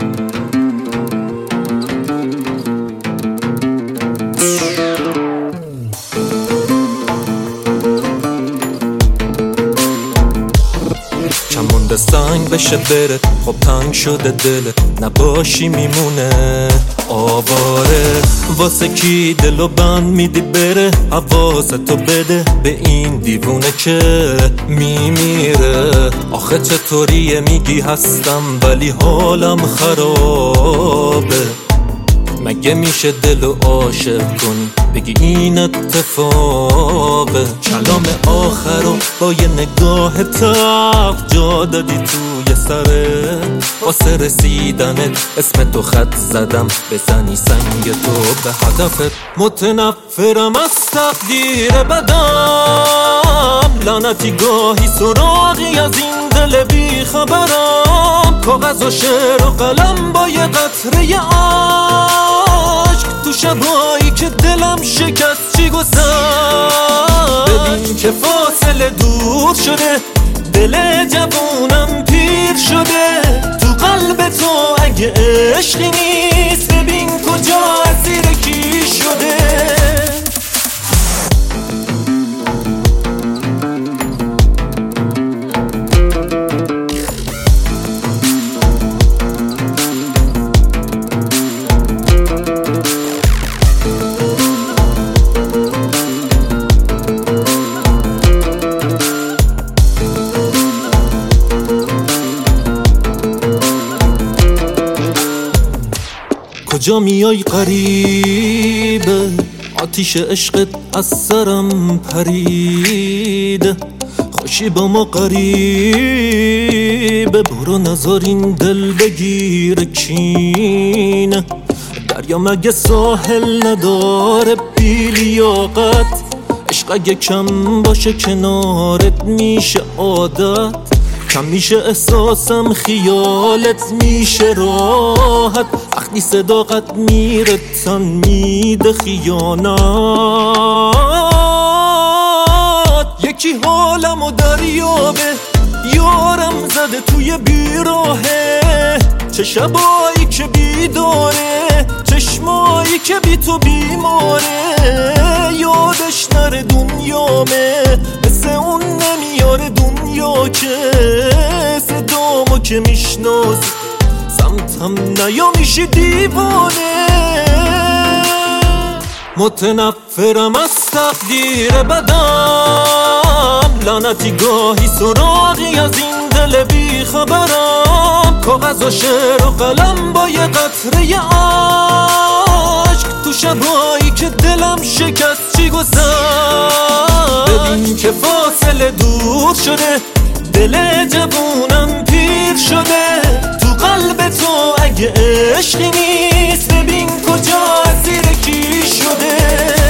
چمونده سنگ بشه بره، خب تنگ شده دله، نباشی میمونه آواره. واسه کی دلو بند میدی بره، حواستو بده به این دیوونه که میمیره. آخه چطوریه میگی هستم ولی حالم خرابه؟ مگه میشه دلو عاشق کنی بگی این اتفاقه؟ کلام آخرو با یه نگاه تلخ جا دادی توی سره، واسه رسیدنت اسم تو خط زدم بزنی سنگ تو به هدفت. متنفرم از تقدیر بدم، لعنتی گاهی سراغی از این دل بی خبرم. کاغذ و شعر و قلم با یه قطره عشق، تو شبایی که دلم شکست چی گذشت. ببین که فاصله دور شده، دل جوونم پیر شده. تو قلب تو اگه عشقی نیست، ببین کجا اسیر کی شده. کجا میای قریبه، آتیش عشقت از سرم پریده. خوشی با ما قریبه، برو نذار این دل بگیره کینه. دریا مگه ساحل نداره بی لیاقت؟ عشق اگه کم باشه کنارت میشه عادت. کم میشه احساسم خیالت میشه راحت. وقتی صداقت میره تن میده خیانت. یکی حالمو دریابه، یارم زده توی بیراهه. چه شبایی که بیداره، چشمایی که بی تو بیماره. یادش نره دنیامه، مثل اون نمیاره دنیا که صدامو که میشناسی سمتم نیا میشی دیوانه. متنفرم از تقدیر بدم، لعنتی گاهی سراغی از این دل بی خبرم. کاغذ و شعر و قلم با یه قطره عشق، تو شبایی که دلم شکست چی گذشت. ببین که فاصله دور شده، دل جوونم پیر شده. تو قلب تو اگه عشقی نیست، ببین کجا اسیر کی شده.